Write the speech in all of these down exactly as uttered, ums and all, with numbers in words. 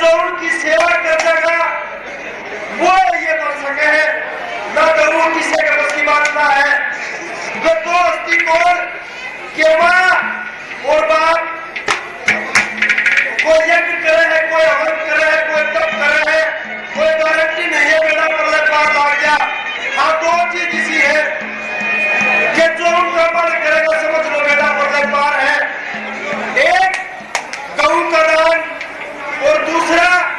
जो उनकी सेवा कर देगा वो ये बन सके है, न गऊ किसी के बस की बात ना है। जो दोस्ती कौन के माँ और बाप कोई यज्ञ करे है, कोई हवन करे है, कोई तप करे है, कोई गारंटी नहीं है बेटा पर पार लाग गया। हाँ दो चीज इसी है कि जो उनका मन करेगा समझ लो बेटा पर पार है। एक गऊ का दान और दूसरा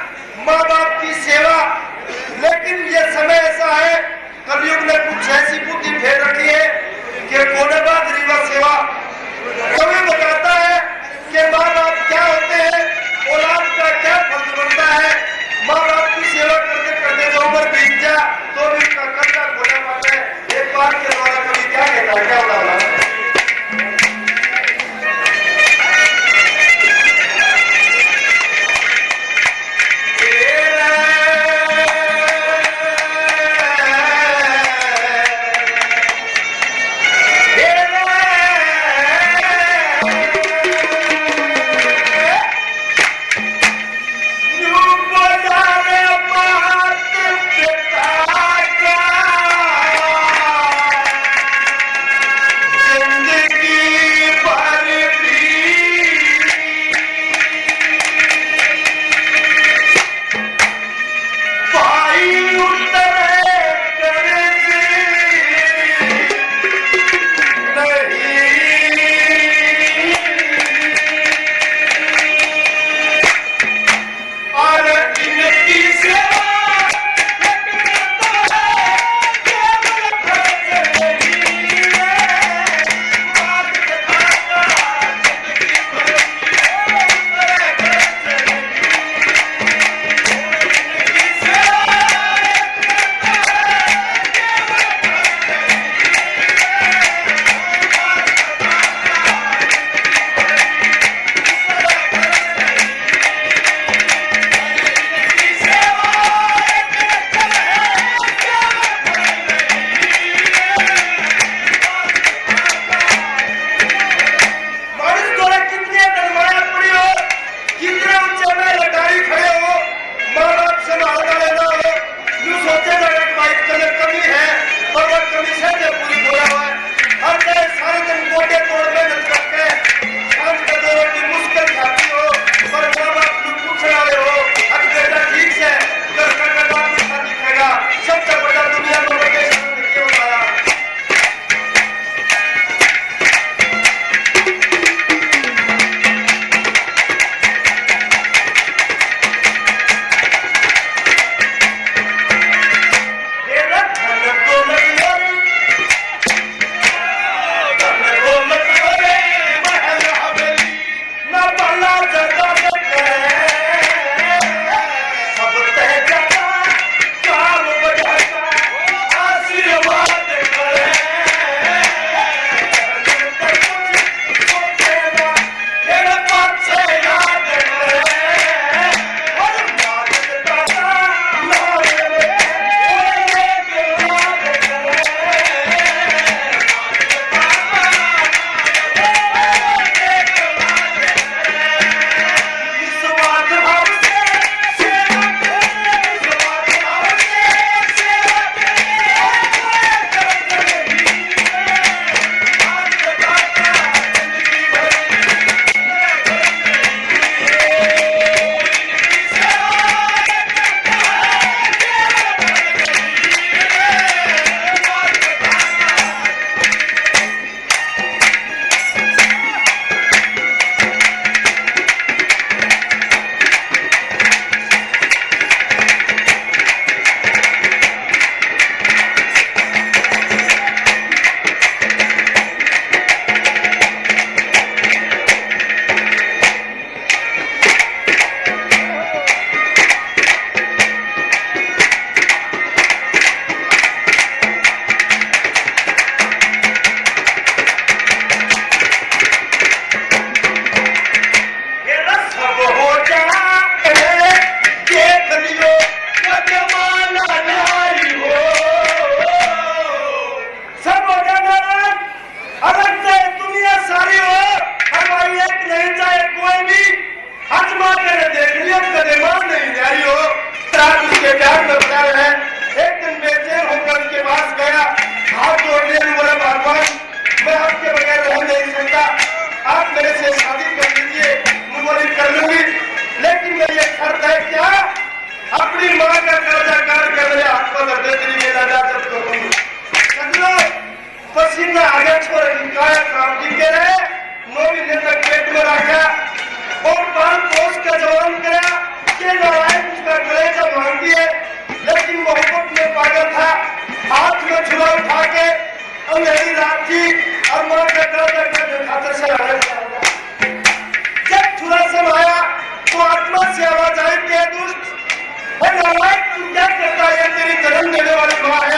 पागल था, हाथ में छुरा उठा के अंधेरी रात थी और मां के खाते से लड़ाई कर रहा था। जब छुरा समाया तो आत्मा से आवाज आई के दुष्ट तू क्या करता है, तेरी जन्म देने वाली मां है।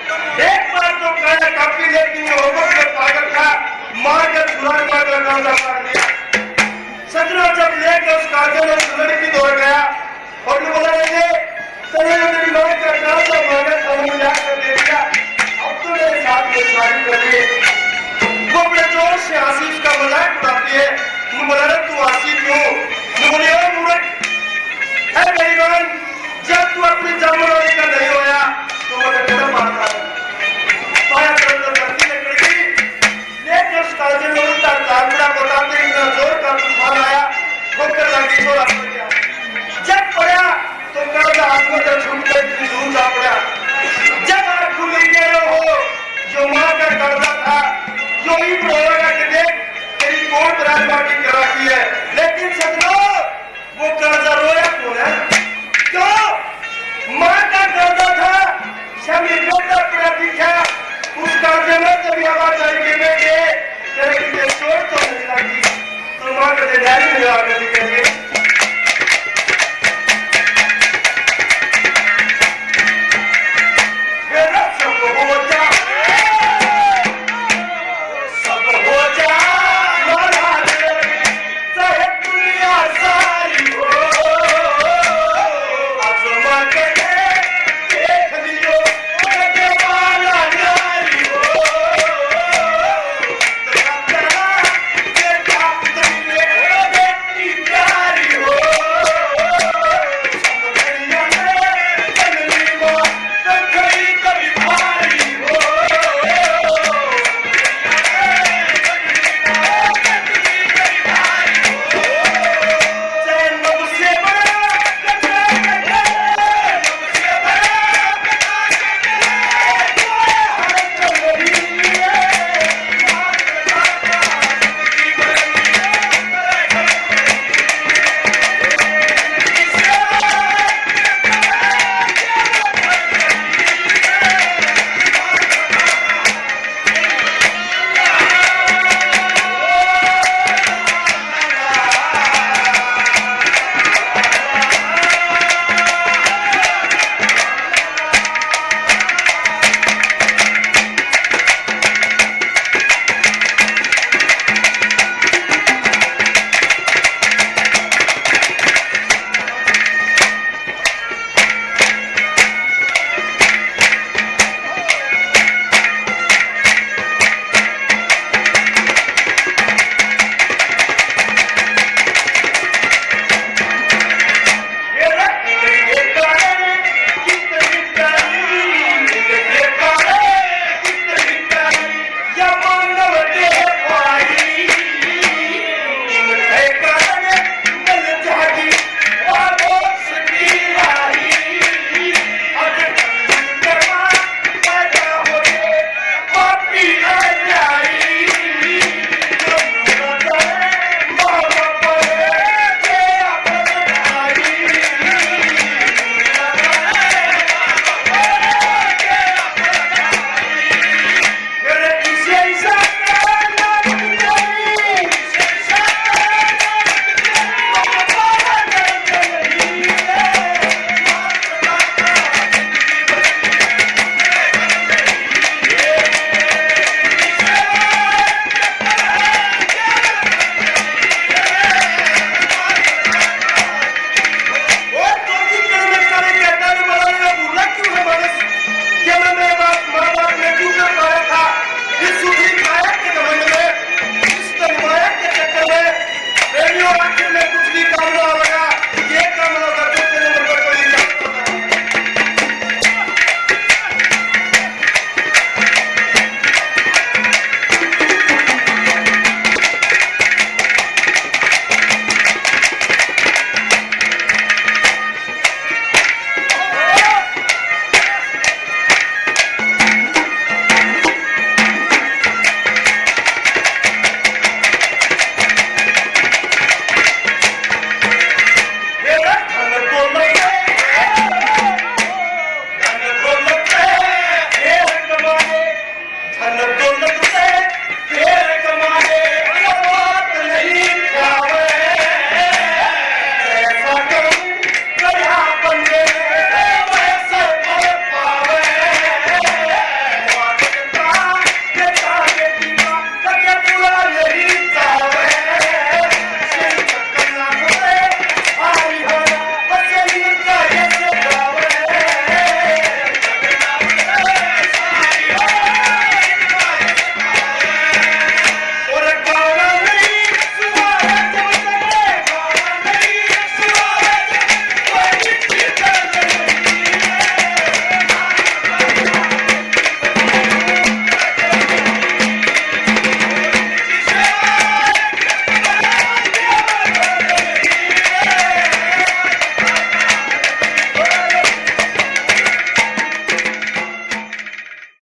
एक बार तो काया काफी, लेकिन वो पागल था, मां के छुरा मार लगा